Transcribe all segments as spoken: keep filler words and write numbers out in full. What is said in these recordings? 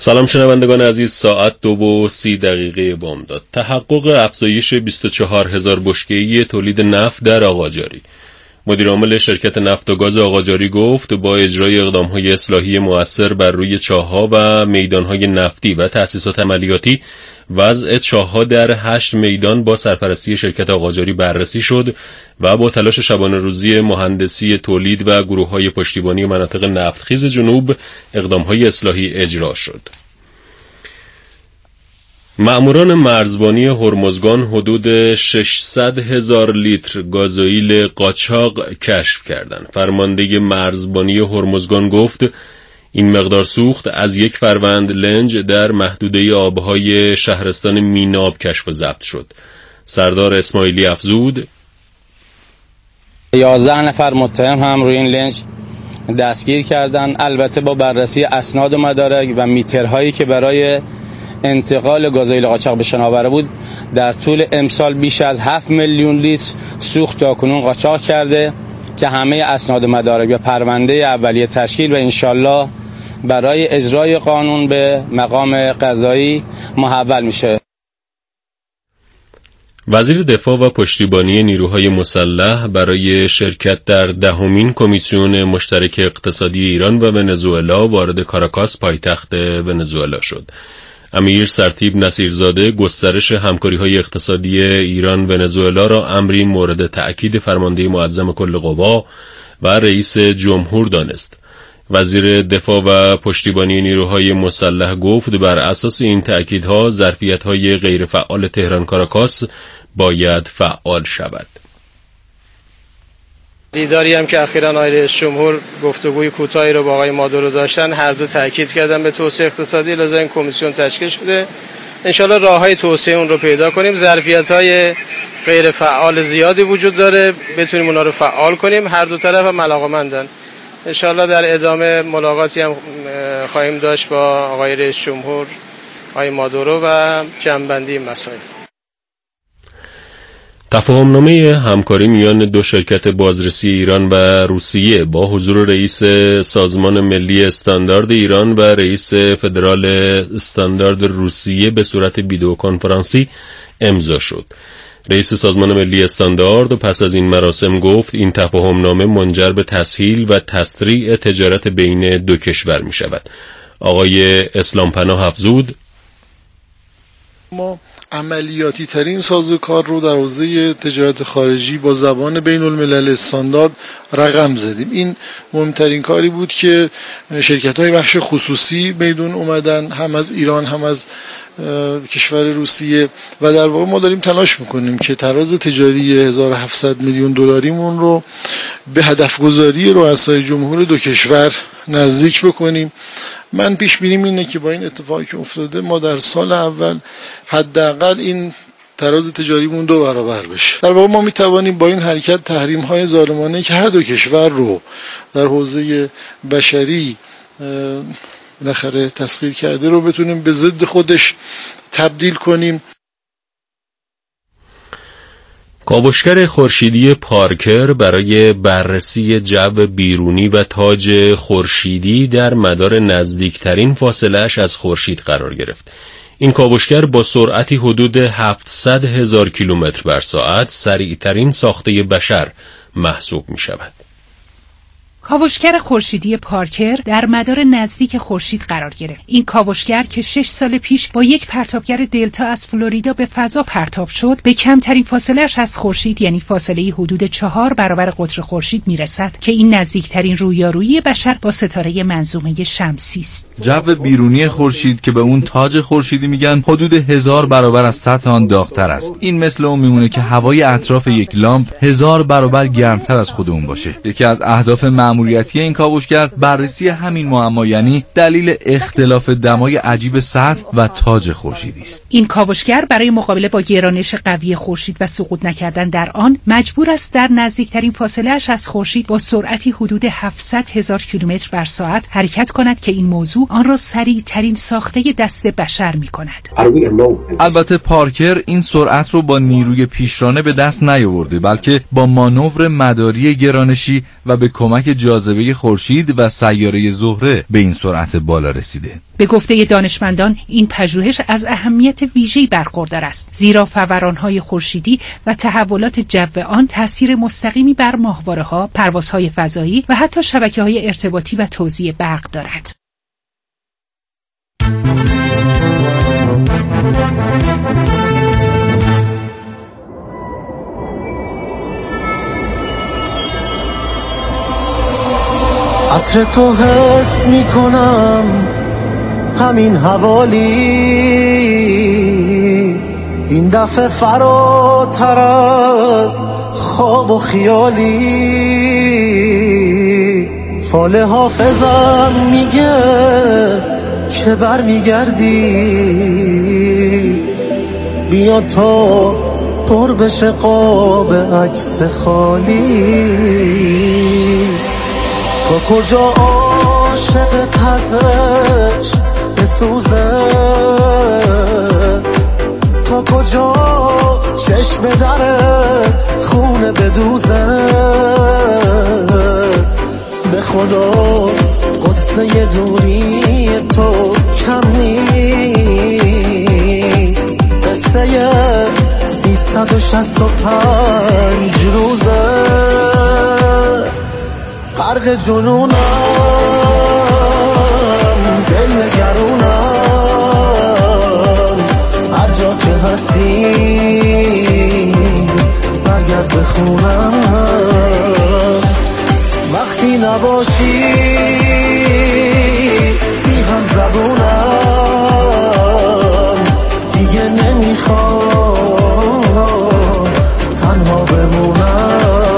سلام شنوندگان عزیز، ساعت دو و سی دقیقه بامداد. تحقق افزایش بیست و چهار هزار بشکه‌ای تولید نفت در آقاجاری. مدیر عامل شرکت نفت و گاز آقاجاری گفت با اجرای اقدام‌های اصلاحی مؤثر بر روی چاه‌ها و میدان‌های نفتی و تأسیسات عملیاتی، وضع چاه‌ها در هشت میدان با سرپرستی شرکت آقاجاری بررسی شد و با تلاش شبانه روزی مهندسی تولید و گروه‌های پشتیبانی مناطق نفتخیز جنوب اقدام‌های اصلاحی اجرا شد. مأموران مرزبانی هرمزگان حدود ششصد هزار لیتر گازوئیل قاچاق کشف کردند. فرمانده مرزبانی هرمزگان گفت این مقدار سوخت از یک فروند لنج در محدوده آبهای شهرستان میناب کشف و ضبط شد. سردار اسماعیلی افزود یازده نفر متهم هم روی این لنج دستگیر کردن، البته با بررسی اسناد و مدارک و میترهایی که برای انتقال گازوئیل قاچاق به شناوره بود، در طول امسال بیش از هفت میلیون لیتر سوخت تاکنون قاچاق کرده که همه اسناد و مدارک و پرونده اولیه تشکیل و انشالله برای اجرای قانون به مقام قضایی محول میشه. وزیر دفاع و پشتیبانی نیروهای مسلح برای شرکت در دهمین کمیسیون مشترک اقتصادی ایران و ونزوئلا وارد کاراکاس پایتخت ونزوئلا شد. امیر سرتیب نصیرزاده گسترش همکاری‌های اقتصادی ایران ونزوئلا را امری مورد تأکید فرمانده معظم کل قوا و رئیس جمهور دانست. وزیر دفاع و پشتیبانی نیروهای مسلح گفت بر اساس این تأکیدها ظرفیت‌های غیرفعال تهران کاراکاس باید فعال شود. دیداری هم که اخیراً آقای رئیس جمهور گفتگوی کوتاهی رو با آقای مادورو داشتن، هر دو تاکید کردن به توسعه اقتصادی، لذا این کمیسیون تشکیل شده. انشالله راههای توسعه اون رو پیدا کنیم. ظرفیت‌های غیر فعال زیادی وجود داره، بتونیم اونا رو فعال کنیم. هر دو طرف هم علاقه‌مندن. انشالله در ادامه ملاقاتی هم خواهیم داشت با آقای رئیس جمهور، آقای مادورو و جمع‌بندی مسائل. تفاهمنامه همکاری میان دو شرکت بازرسی ایران و روسیه با حضور رئیس سازمان ملی استاندارد ایران و رئیس فدرال استاندارد روسیه به صورت ویدئو کنفرانسی امضا شد. رئیس سازمان ملی استاندارد پس از این مراسم گفت این تفاهمنامه منجر به تسهیل و تسریع تجارت بین دو کشور می شود. آقای اسلام پناه افزود ما عملیاتی ترین سازوکار رو در حوزه تجارت خارجی با زبان بین الملل استاندارد رقم زدیم. این مهمترین کاری بود که شرکت های بخش خصوصی میدون اومدن، هم از ایران هم از کشور روسیه، و در واقع ما داریم تلاش میکنیم که تراز تجاری هزار و هفتصد میلیون دلاریمون رو به هدف گذاری رؤسای جمهور دو کشور نزدیک بکنیم. من پیش بینیم اینه که با این اتفاقی که افتاده ما در سال اول حداقل این تراز تجاریمون دو برابر بشه. در واقع ما میتوانیم با این حرکت تحریم‌های ظالمانه که هر دو کشور رو در حوزه بشری بالاخره تسخیر کرده رو بتونیم به ضد خودش تبدیل کنیم. کاوشگر خورشیدی پارکر برای بررسی جو بیرونی و تاج خورشیدی در مدار نزدیکترین فاصله‌اش از خورشید قرار گرفت. این کاوشگر با سرعتی حدود هفتصد هزار کیلومتر بر ساعت سریعترین ساخته بشر محسوب می شود. کاوشگر خورشیدی پارکر در مدار نزدیک خورشید قرار گرفت. این کاوشگر که شش سال پیش با یک پرتابگر دلتا از فلوریدا به فضا پرتاب شد، به کمترین فاصله‌اش از خورشید یعنی فاصله حدود چهار برابر قطر خورشید میرسد که این نزدیکترین رویارویی بشر با ستاره منظومه شمسی است. جو بیرونی خورشید که به اون تاج خورشیدی میگن حدود هزار برابر از سطح آن داغ‌تر است. این مثل اون میمونه که هوای اطراف یک لامپ هزار برابر گرمتر از خود اون باشه. یکی از اهداف مأموریتی این کاوشگر بررسی همین معما، یعنی دلیل اختلاف دمای عجیب سطح و تاج خورشیدی است. این کاوشگر برای مقابله با گرانش قوی خورشید و سقوط نکردن در آن مجبور است در نزدیکترین فاصله‌اش از خورشید با سرعتی حدود هفتصد هزار کیلومتر بر ساعت حرکت کند که این موضوع آن را سریعترین ساخته دست بشر می‌کند. البته پارکر این سرعت رو با نیروی پیشرانه به دست نیاورده، بلکه با مانور مداری گرانشی و به کمک جاذبه خورشید و سیاره زهره به این سرعت بالا رسیده. به گفته دانشمندان این پژوهش از اهمیت ویژه‌ای برخوردار است، زیرا فوران‌های خورشیدی و تحولات جو آن تأثیر مستقیمی بر ماهواره‌ها، پروازهای فضایی و حتی شبکه‌های ارتباطی و توزیع برق دارد. عطر تو حس میکنم همین حوالی، این دفعه فراتر از خواب و خیالی. فال حافظم میگه که بر میگردی، بیا تا پر بشه قاب عکس خالی. تا کجا عاشق تزش بسوزه، تا کجا چشم در خونه بدوزه. به خدا قصه دوری تو کم نیست، قصه سیصد و شصت و پنج روزه. غرق جنونم، دل نگرونم، هر جا که هستی برگرد به خونم. وقتی نباشی بی هم زبونم، دیگه نمیخوام تنها بمونم.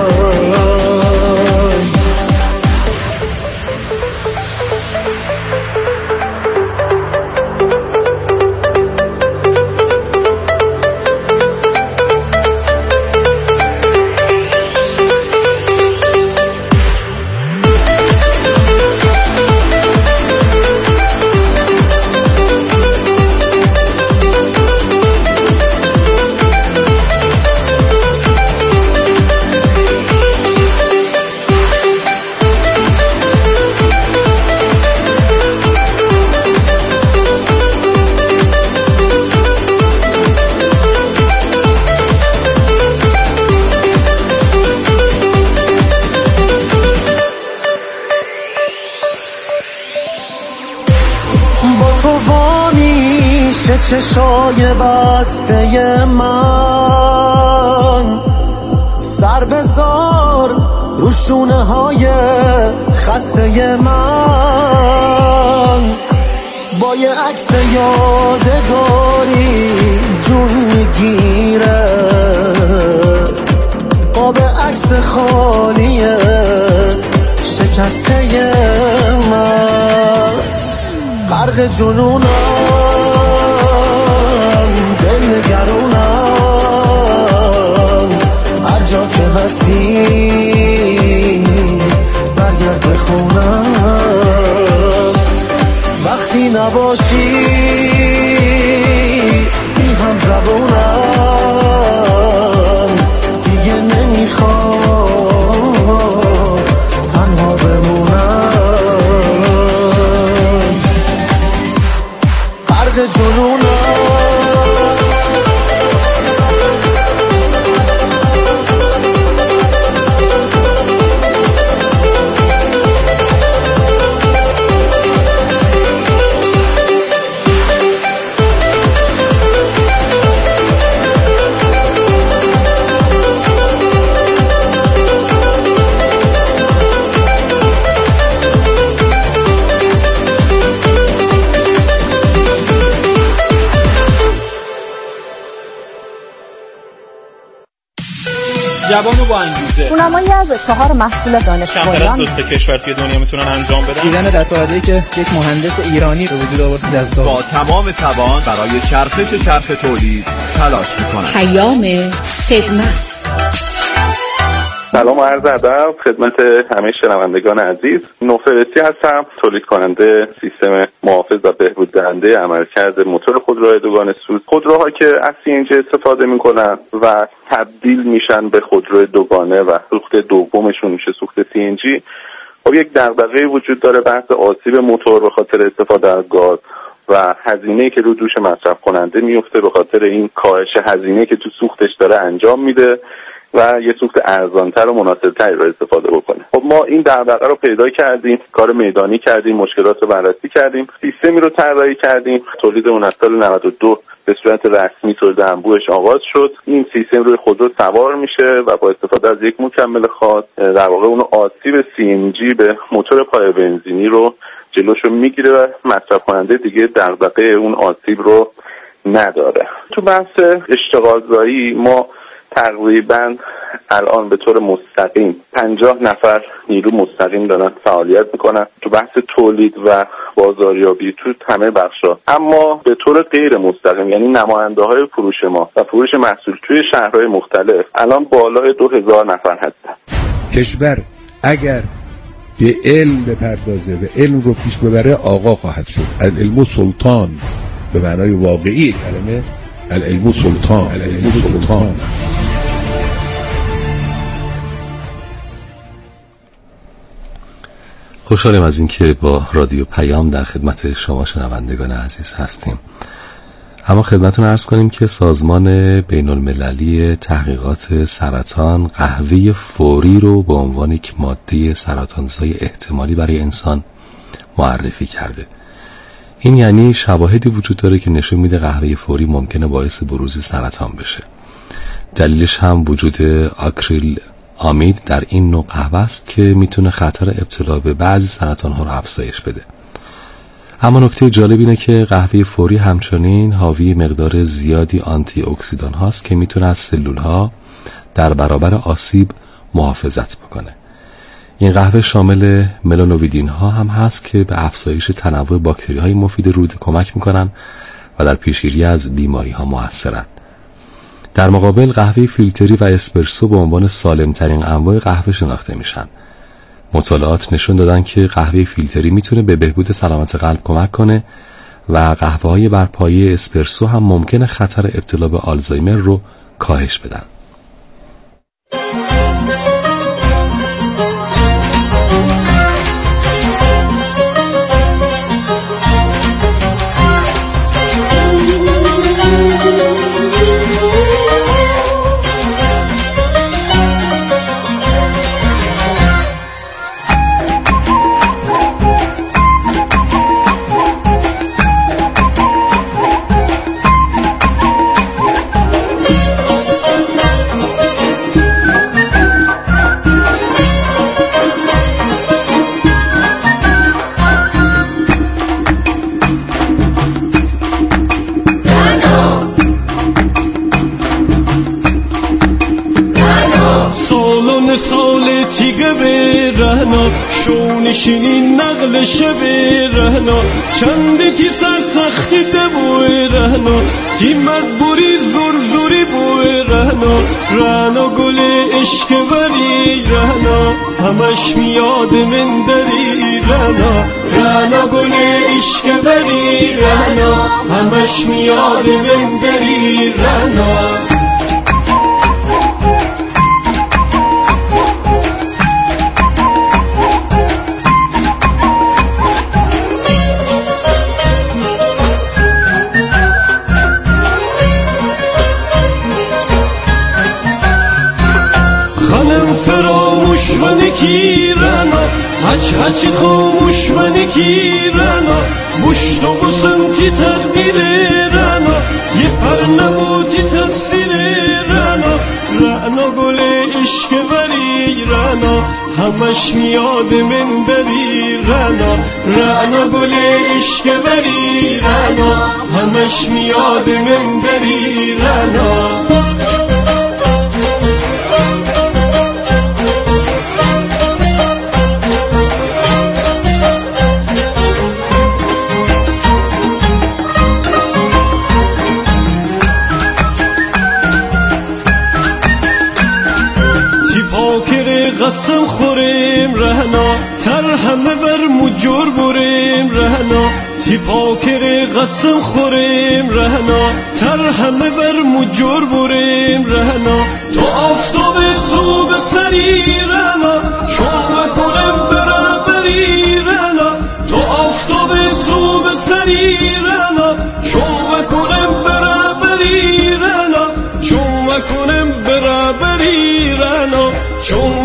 چشای بسته من، سر بذار رو شونه های خسته من. با یه عکس یادگاری جون میگیره، قاب عکس خالی شکسته من. غرق جنونم، دل نگرونم، هر جا که هستی برگرد به خونم. وقتی نباشی بی هم زبونم، دیگه نمیخوام تنها بمونم. غرق جنونم، جوان و با انگیزه، اونمایی از چهار محصول دانشگاهیان دوست کشور توی دنیا میتونن انجام بدن. دیدن دستاوردی که یک مهندس ایرانی به وجود آورد جذاب، با تمام توان برای چرخش چرخ تولید تلاش میکنن. پیام خدمت. سلام و عرض ادب خدمت همه شنوندگان عزیز. نوفرستی هستم، تولید کننده سیستم محافظ و بهبود دهنده عملکرد موتور خودروهای دوگانه سوز. خودروها که از سی ان جی استفاده میکنن و تبدیل میشن به خودرو دوگانه و سوخت دومشون میشه سوخت سی ان جی، خب یک دغدغه وجود داره، بحث آسیب موتور به خاطر استفاده از گاز و هزینه‌ای که رو دوش مصرف کننده میفته به خاطر این کاهش هزینه‌ای که تو سوختش داره انجام میده و یه سوخت ارزانتر و مناسبتری رو استفاده بکنه. خب ما این دغدغه رو پیدا کردیم، کار میدانی کردیم، مشکلات رو بررسی کردیم، سیستمی رو طراحی کردیم. تولید اون از سال نود و دو به صورت رسمی تولید انبوهش آغاز شد. این سیستم روی خودرو سوار میشه و با استفاده از یک مکمل خاص در واقع اون آسیب سی ان جی به موتور پای بنزینی رو جلوشو میگیره و مصرف کننده دیگه دغدغه اون آسیب رو نداره. تو بحث اشتغال زایی ما تقریبا الان به طور مستقیم پنجاه نفر نیرو مستقیم دارن فعالیت میکنن تو بحث تولید و بازاریابی تو همه بخشا، اما به طور غیر مستقیم یعنی نماینده های فروش ما و فروش محصول توی شهرهای مختلف الان بالای دو هزار نفر هستن. کشور اگر به علم بپردازه و علم رو پیش ببره آقا خواهد شد. العلم سلطان به معنای واقعی کلمه، العلم سلطان، العلم سلطان. خوشحالم از اینکه با رادیو پیام در خدمت شما شنوندگان عزیز هستیم. اما خدمتتون عرض کنیم که سازمان بین المللی تحقیقات سرطان قهوه فوری رو به عنوان یک ماده سرطانزای احتمالی برای انسان معرفی کرده. این یعنی شواهدی وجود داره که نشون میده قهوه فوری ممکنه باعث بروز سرطان بشه. دلیلش هم وجود آکریل آمید در این نوع قهوه است که میتونه خطر ابتلا به بعضی سرطان‌ها رو افزایش بده. اما نکته جالب اینه که قهوه فوری همچنین حاوی مقدار زیادی آنتی اکسیدان هاست که میتونه از سلول ها در برابر آسیب محافظت بکنه. این قهوه شامل ملانویدین ها هم هست که به افزایش تنوع باکتری های مفید روده کمک میکنن و در پیشگیری از بیماری ها موثرن. در مقابل قهوه فیلتری و اسپرسو به عنوان سالمترین انواع قهوه شناخته میشن. مطالعات نشون دادن که قهوه فیلتری میتونه به بهبود سلامت قلب کمک کنه و قهوه‌های بر پایه اسپرسو هم ممکنه خطر ابتلا به آلزایمر رو کاهش بدن. سال تیگه به رهنا شونشینی نقل شب رهنا چنده کی سرسختی ده بوی رهنا تی مرد بوری زور زوری بوی رهنا رهنا گل عشق بری رهنا همش میاد من دری رهنا رهنا گل عشق بری رهنا همش میاد من دری رهنا. کی رنا هچ هچ خاموش من کی رنا مشت و بسنتی تقدیر رنا یه پر نبوتی تقصیر رنا رنا گل عشق بری رنا همش میاد من بری رنا رنا گل عشق بری رنا همش میاد من بری رنا. قسم خوریم رهنا تر همه بر مجور بریم رهنا تی پاکر قسم خوریم رهنا تر همه بر مجور بریم رهنا تو آفتاب صبح سری رهنا چون نکنم برم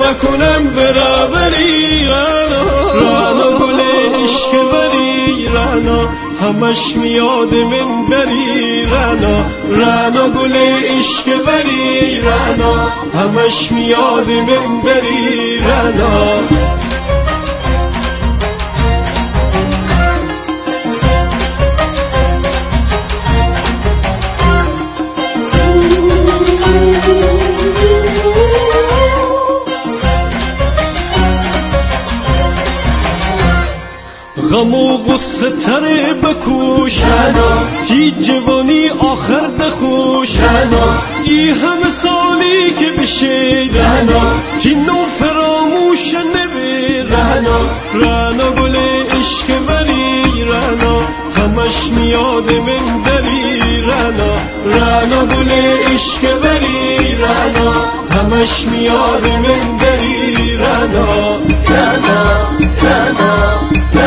نکنم برابری رنا رنا گل عشق بری رنا همش میاد من بری رنا رنا گل عشق بری رنا همش میاد من بری رنا غم و غصه تره بکوش تی جوانی آخر بخوش ای همه سالی که بشه تی نو فراموش نبی رنا گل عشق بری رنا همش میاد من دری رنا رنا گل عشق بری رنا همش میاد من دری رنا رنا رنا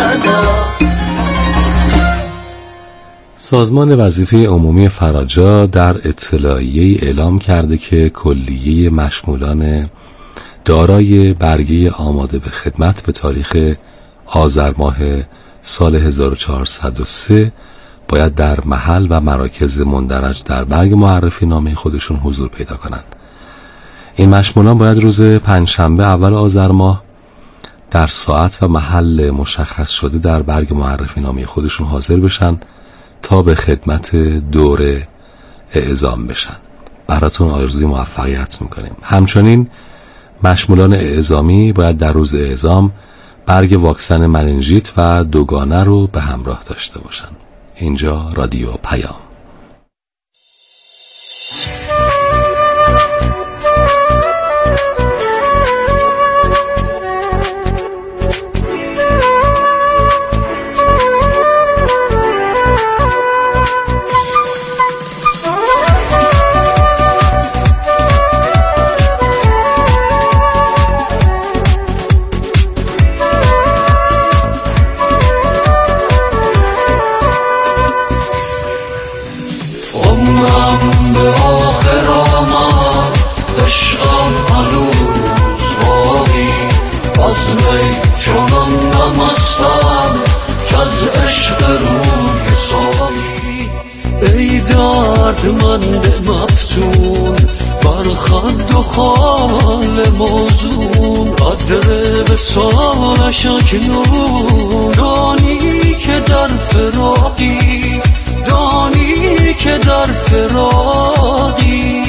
سازمان وظیفه عمومی فراجا در اطلاعیه اعلام کرده که کلیه مشمولان دارای برگه آماده به خدمت به تاریخ آذر ماه سال هزار و چهارصد و سه باید در محل و مراکز مندرج در برگ معرفی نامه خودشون حضور پیدا کنند. این مشمولان باید روز پنجشنبه اول آذر ماه در ساعت و محل مشخص شده در برگ معرفی نامه خودشون حاضر بشن تا به خدمت دوره اعزام بشن. براتون آرزوی موفقیت میکنیم. همچنین مشمولان اعزامی باید در روز اعزام برگ واکسن مننژیت و دوگانه رو به همراه داشته باشن. اینجا رادیو پیام. دردمند مفتون بر خد و خال موزون قدر به سالش اکنون دانی که در فراقی دانی که در فراقی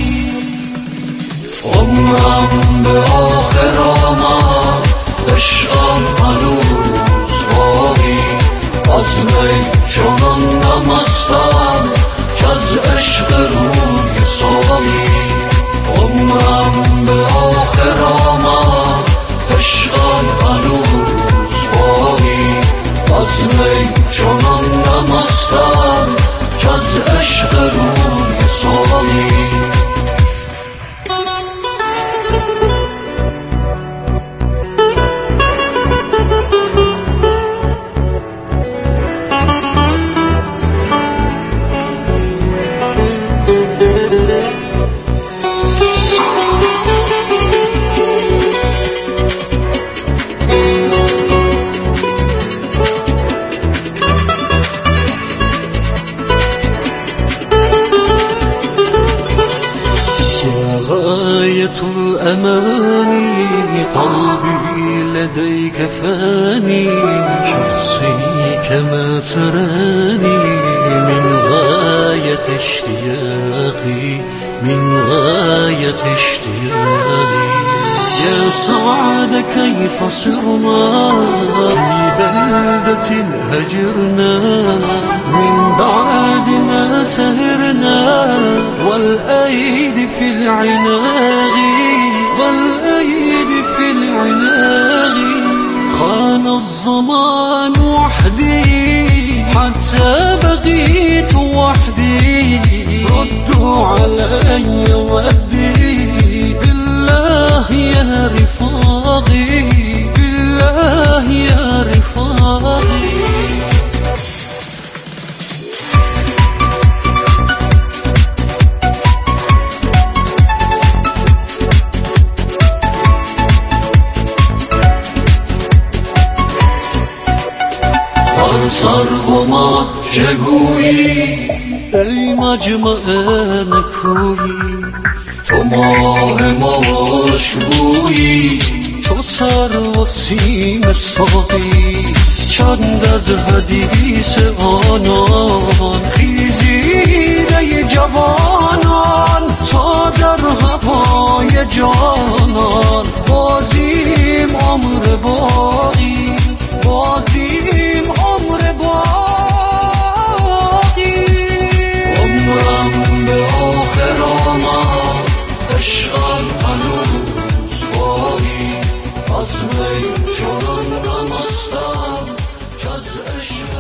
عمرم به آخر آمد عشقم هنوز باقی از می چنان نمستم که از عشق روی ساقی عمرم به آخر آمد عشقم هنوز باقی از می چنان نمستم که از عشق روی ساقی أماني قلبي لديك فاني شخصي كما تراني من غاية اشتياقي من غاية اشتياقي يا سعد كيف صرنا في بلدة هجرنا من بعد ما سهرنا والأيدي في العناق والأيدي في العناق خان الزمان وحدي حتى بقيت وحدي ردوا علي ودي بالله يا رفاقي بالله يا رفاقي سر و ماه چگویی ای مجمع نکویی تو ماه مشکویی تو سر و سیم ساقی چند از حدیث آنان خیزیده جوانان تا در هوای جانان بازیم عمر باقی بازیم عمر باقی عمرم به آخر آمد عشقم هنوز باقی از می چنان نمستم که از عشق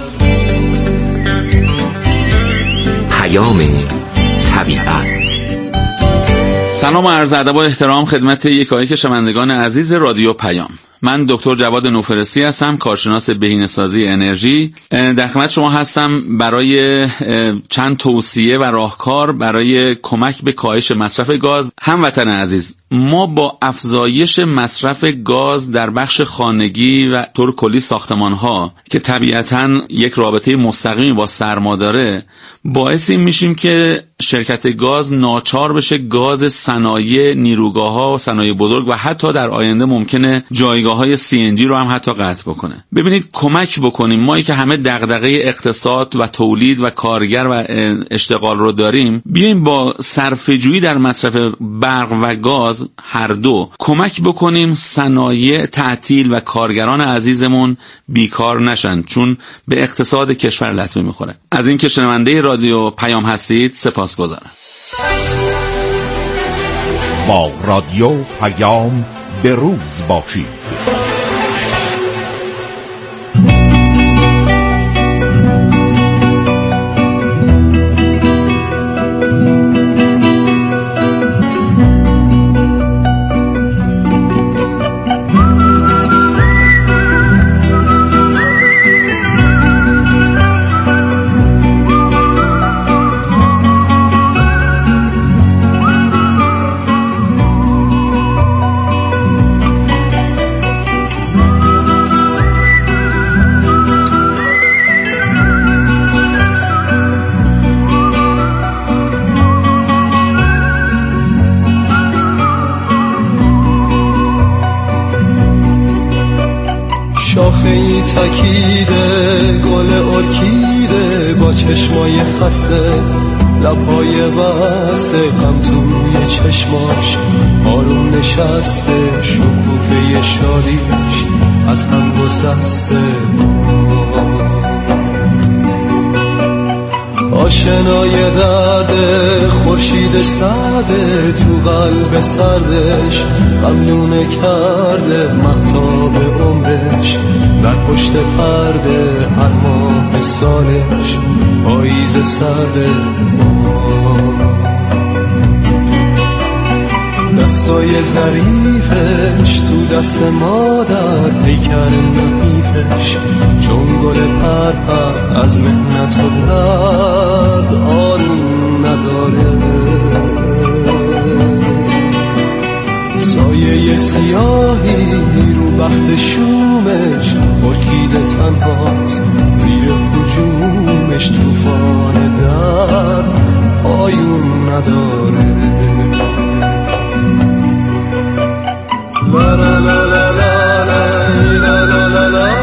پیام طبیعت. سلام و عرض ادب و احترام خدمت یکایک شنوندگان عزیز رادیو پیام. من دکتر جواد نوفرستی هستم، کارشناس بهینه‌سازی انرژی. در خدمت شما هستم برای چند توصیه و راهکار برای کمک به کاهش مصرف گاز. هموطن عزیز، ما با افزایش مصرف گاز در بخش خانگی و طور کلی ساختمان‌ها که طبیعتاً یک رابطه مستقیمی با سرما داره، باعث این میشیم که شرکت گاز ناچار بشه گاز صنایع، نیروگاه‌ها و صنایع بزرگ و حتی در آینده ممکنه جایگاه‌های سی ان جی رو هم حتی قطع بکنه. ببینید، کمک بکنیم، ما که همه دغدغه اقتصاد و تولید و کارگر و اشتغال رو داریم، بیایم با صرفه‌جویی در مصرف برق و گاز هر دو کمک بکنیم صنایع تعطیل و کارگران عزیزمون بیکار نشن، چون به اقتصاد کشور لطمه میخوره. از اینکه شنونده رادیو پیام هستید سپاسگزارم. با رادیو پیام به روز باشید. شاخه‌ای تکیده گل ارکیده با چشمای خسته لبهای بسته غم توی چشماش آروم نشسته شکوفه شالیش از هم گسسته آشنای درده خورشیدش سرده تو قلب سردش ممنونه کرده مهتاب عمرش در پشت پرده هر ماه سالش پاییز سرده دستای ظریفش تو دست مادر پیکر نحیفش چون گل پرپر از مهنت و درد آروم نداره سایه سیاهی رو بخت شومش ارکیده تنهاست زیر هجومش طوفان درد پایون نداره لا لا لا لا لا لا لا لا لا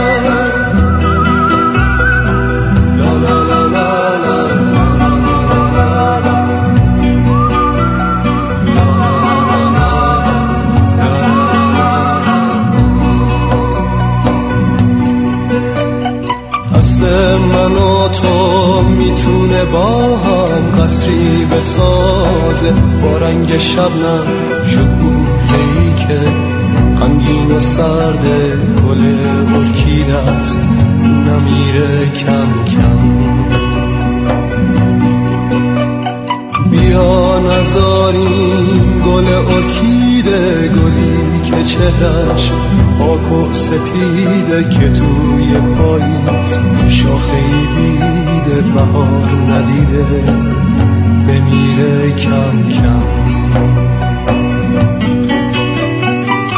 من و تو میتونه با هم قصری بسازه با رنگ شبنم شکوفه‌ای که غمگین و سرده گل ارکیده است نمیره کم کم بیا نذاریم گل ارکیده گلی که چهرش پاک و سپیده که توی پاییز شاخه‌ای بیده بهار ندیده بمیره کم کم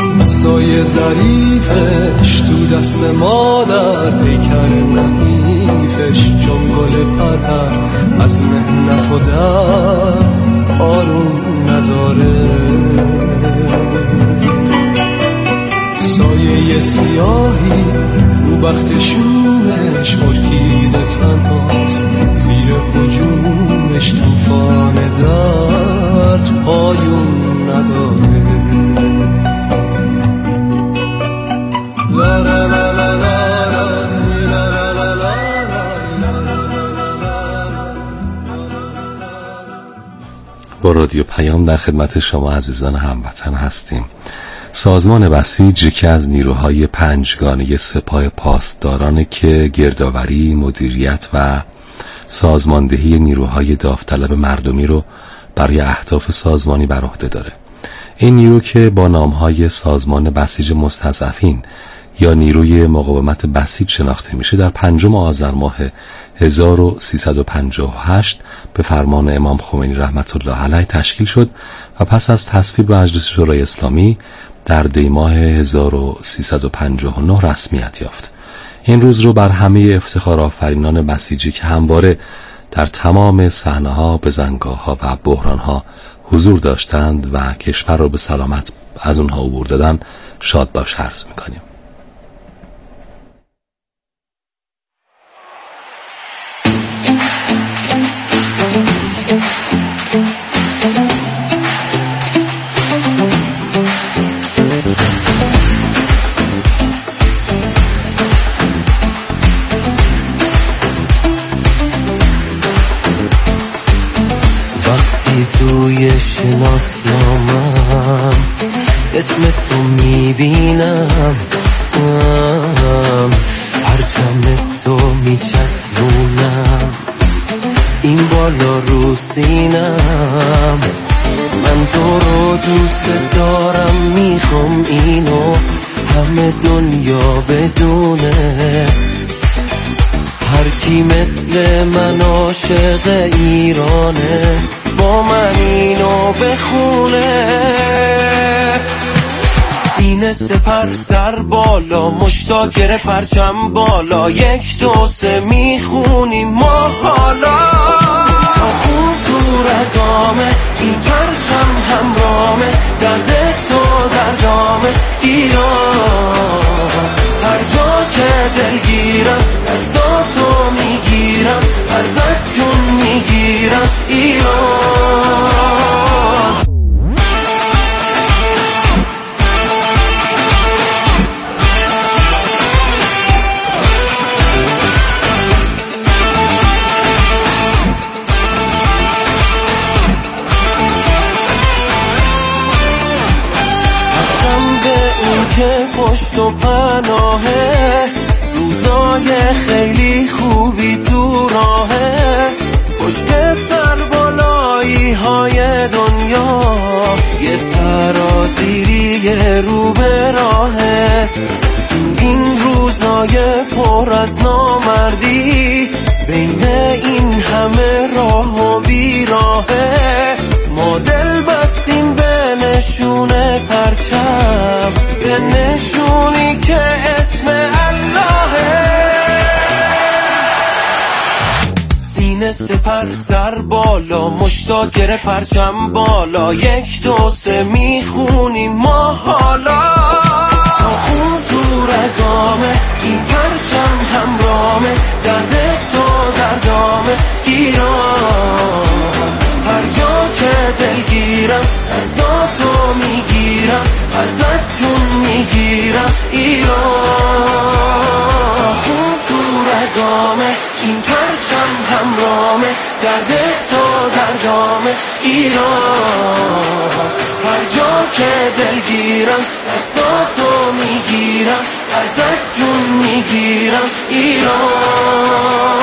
دستای ظریفش تو دست مادر پیکر نحیفش نه تو در آروم نداره. سایه سیاهی رو بخت شومش ارکیده تنهاست، زیر هجومش توفان درد پایون نداره. لا لا لا لا با رادیو پیام در خدمت شما عزیزان هموطن هستیم. سازمان بسیج یکی از نیروهای پنجگانه سپاه پاسداران که گردآوری، مدیریت و سازماندهی نیروهای داوطلب مردمی رو برای اهداف سازمانی بر عهده داره. این نیرو که با نامهای سازمان بسیج مستضعفین یا نیروی مقاومت بسیج شناخته میشه، در پنجم آذر ماه هزار و سیصد و پنجاه و هشت به فرمان امام خمینی رحمت الله علیه تشکیل شد و پس از تصویب مجلس شورای اسلامی در دی ماه هزار و سیصد و پنجاه و نه رسمیت یافت. این روز رو بر همه افتخار آفرینان بسیجی که همواره در تمام صحنه‌ها، بزنگاه‌ها و بحران‌ها حضور داشتند و کشور رو به سلامت از اونها عبور دادن شاد باش عرض می‌کنیم. توی شناسنامم اسم تو میبینم، پرچم تو میچسبونم این بالا رو سینم. من تو رو دوست دارم، میخوام اینو همه دنیا بدونه. هر کی مثل من عاشق ایرانه با من اینو بخونه. سینه سپر سر بالا، مشتاق گره پرچم بالا، یک دو سه میخونیم ما حالا. تا خون تو رگامه این پرچم همرامه، درد تو دردامه ایران. هر جا که دلگیرم دستاتو میگیرم، ازت جون میگیرم ایران. حسم به اون که پشت و پناهه، روزای خیلی خوبی تو راهه. پشت سر بالایی های دنیا یه سرازیری رو به راهه. تو این روزای پر از نامردی، بین این همه راه و بیراهه، ما دل بستیم به نشون پرچم، به نشونی که اسم اللهه. سینه سپر سر بالا، مشتاق گره پرچم بالا، یک دو سه میخونیم ما حالا. تا خون تو رگامه این پرچم همرامه، درد تو دردامه ایران. هر جا که دلگیرم دستاتو میگیرم، ازت جون میگیرم ایران. تا خون تو رگامه این پرچم همرامه، درد تو دردامه ایران. هر جا که دلگیرم دستاتو میگیرم، ازت جون میگیرم ایران.